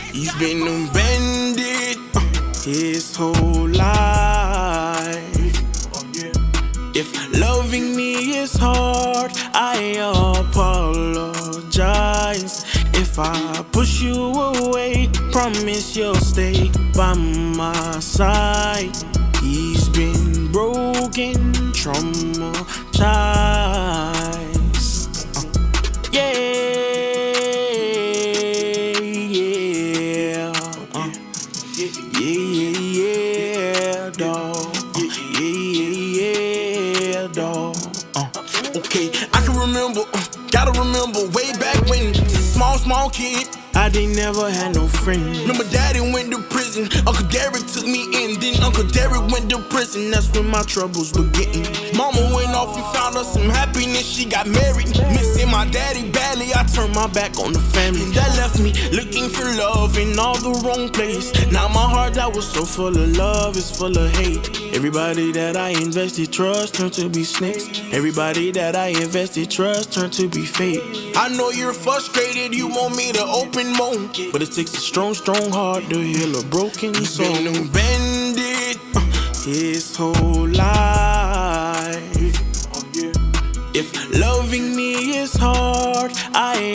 He's been abandoned his whole life. If loving me is hard, I apologize. If I push you away, promise you'll stay by my side. He's been broken, traumatized. Yeah, yeah, yeah, dawg. Yeah, dawg. Okay, I can remember, gotta remember way back when, small kid. I didn't never had no friend. Remember daddy went to prison, Uncle Derek took me in, then Uncle Derek went to prison. That's when my troubles began. Mama went off and found us some happiness, she got married. Missing my daddy badly, I turned my back on the family. That left me looking for love in all the wrong place. Now my heart that was so full of love is full of hate. Everybody that I invested trust turned to be snakes. Everybody that I invested trust turned to be fake. I know you're frustrated, you want me to open more, but it takes a strong heart to heal a broken soul. He's been abandoned his whole life. If loving me is hard, I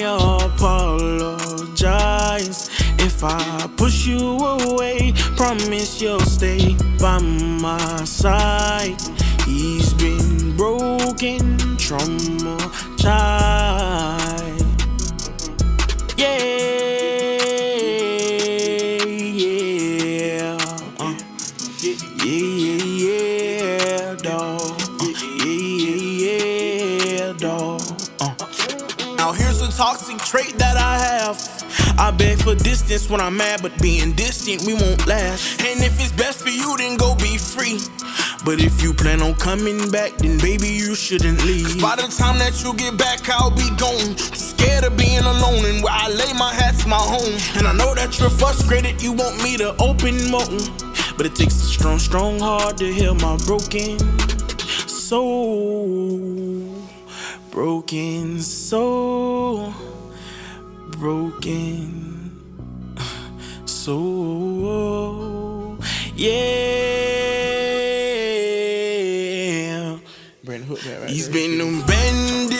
apologize. If I push you away, promise you'll stay by my side. He's been broken, traumatized. Yeah, yeah, dawg. Yeah, dawg. Now here's a toxic trait that I have. I beg for distance when I'm mad, but being distant we won't last. And if it's best for you, then go be free. But if you plan on coming back, then baby you shouldn't leave. By the time that you get back, I'll be gone. Scared of being alone, and where I lay my hat's my home. And I know that you're frustrated, you want me to open more, but it takes a strong heart to heal my broken soul. Broken soul. Broken soul. Yeah. Brandon Hook, right? He's been abandoned